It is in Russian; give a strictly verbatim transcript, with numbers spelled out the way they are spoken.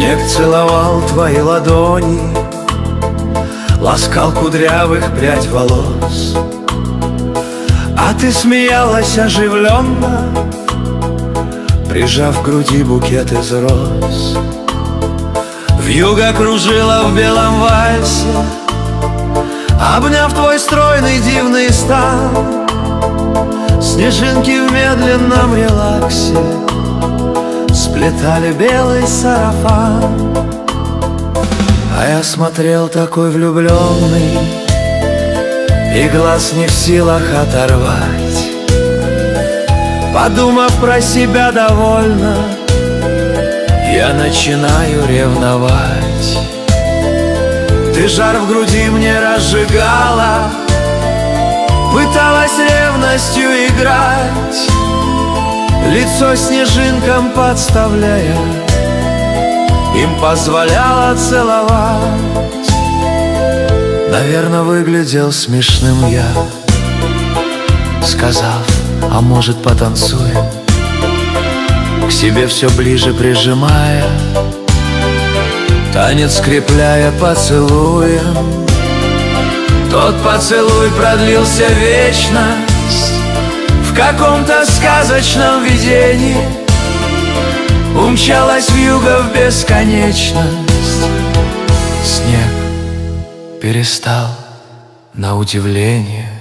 Снег целовал твои ладони, ласкал кудрявых прядь волос, а ты смеялась оживленно, прижав к груди букет из роз. Вьюга кружила в белом вальсе, обняв твой стройный дивный стан. Снежинки в медленном релаксе сплетали белый сарафан. А я смотрел такой влюбленный, и глаз не в силах оторвать. Подумав про себя довольно, я начинаю ревновать. Ты жар в груди мне разжигала, пыталась ревностью играть, лицо снежинкам подставляя, им позволяла целовать. Наверно, выглядел смешным я, сказав: а может, потанцуем? К себе все ближе прижимая, танец скрепляя поцелуем. Тот поцелуй продлился вечность, в каком-то сказочном видении умчалась вьюга в бесконечность. Снег перестал на удивление